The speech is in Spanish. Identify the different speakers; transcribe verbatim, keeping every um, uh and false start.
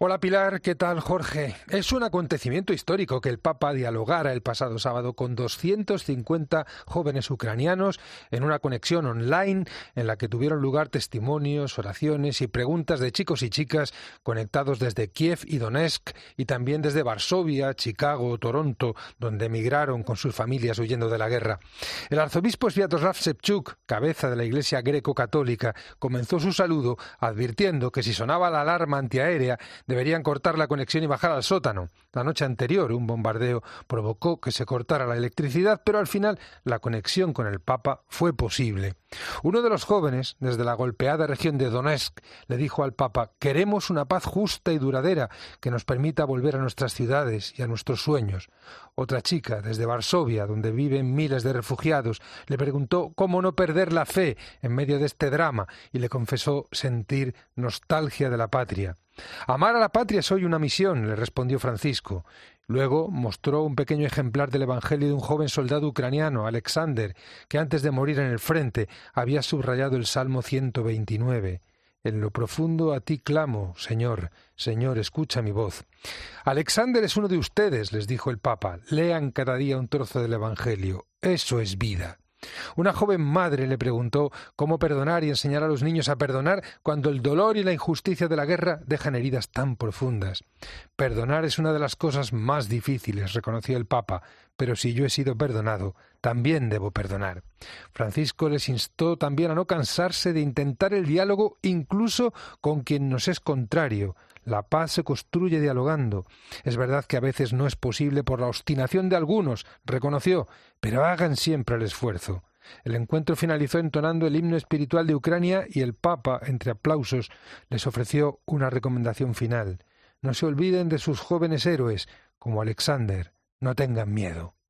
Speaker 1: Hola Pilar, ¿qué tal Jorge? Es un acontecimiento histórico que el Papa dialogara el pasado sábado con doscientos cincuenta jóvenes ucranianos en una conexión online en la que tuvieron lugar testimonios, oraciones y preguntas de chicos y chicas conectados desde Kiev y Donetsk y también desde Varsovia, Chicago, Toronto, donde emigraron con sus familias huyendo de la guerra. El arzobispo Sviatoslav Ševčuk, cabeza de la Iglesia greco-católica, comenzó su saludo advirtiendo que si sonaba la alarma antiaérea deberían cortar la conexión y bajar al sótano. La noche anterior, un bombardeo provocó que se cortara la electricidad, pero al final la conexión con el Papa fue posible. Uno de los jóvenes, desde la golpeada región de Donetsk, le dijo al Papa: «Queremos una paz justa y duradera que nos permita volver a nuestras ciudades y a nuestros sueños». Otra chica, desde Varsovia, donde viven miles de refugiados, le preguntó cómo no perder la fe en medio de este drama y le confesó sentir nostalgia de la patria. «Amar a la patria es hoy una misión», le respondió Francisco. Luego mostró un pequeño ejemplar del Evangelio de un joven soldado ucraniano, Alexander, que antes de morir en el frente había subrayado el Salmo ciento veintinueve. «En lo profundo a ti clamo, Señor, Señor, escucha mi voz». «Alexander es uno de ustedes», les dijo el Papa. «Lean cada día un trozo del Evangelio. Eso es vida». Una joven madre le preguntó cómo perdonar y enseñar a los niños a perdonar cuando el dolor y la injusticia de la guerra dejan heridas tan profundas. «Perdonar es una de las cosas más difíciles», reconoció el Papa, «pero si yo he sido perdonado, también debo perdonar». Francisco les instó también a no cansarse de intentar el diálogo incluso con quien nos es contrario. La paz se construye dialogando. Es verdad que a veces no es posible por la obstinación de algunos, reconoció, pero hagan siempre el esfuerzo. El encuentro finalizó entonando el himno espiritual de Ucrania y el Papa, entre aplausos, les ofreció una recomendación final. No se olviden de sus jóvenes héroes, como Alexander. No tengan miedo.